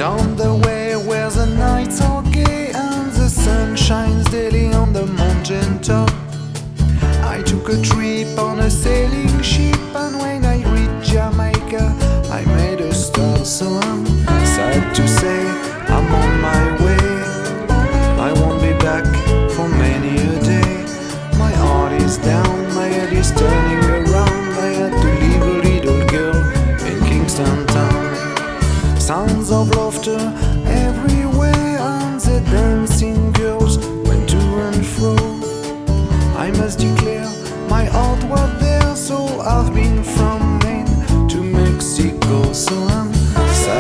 Down the way where the nights are gay and the sun shines daily on the mountain top. I took a trip on a sailing ship, and when I reached Jamaica I made a stop. So I'm sad to say I'm on my way. I won't be back for many a day. My heart is down, my head is turning around. I had to leave a little girl in Kingston town. Sounds of laughter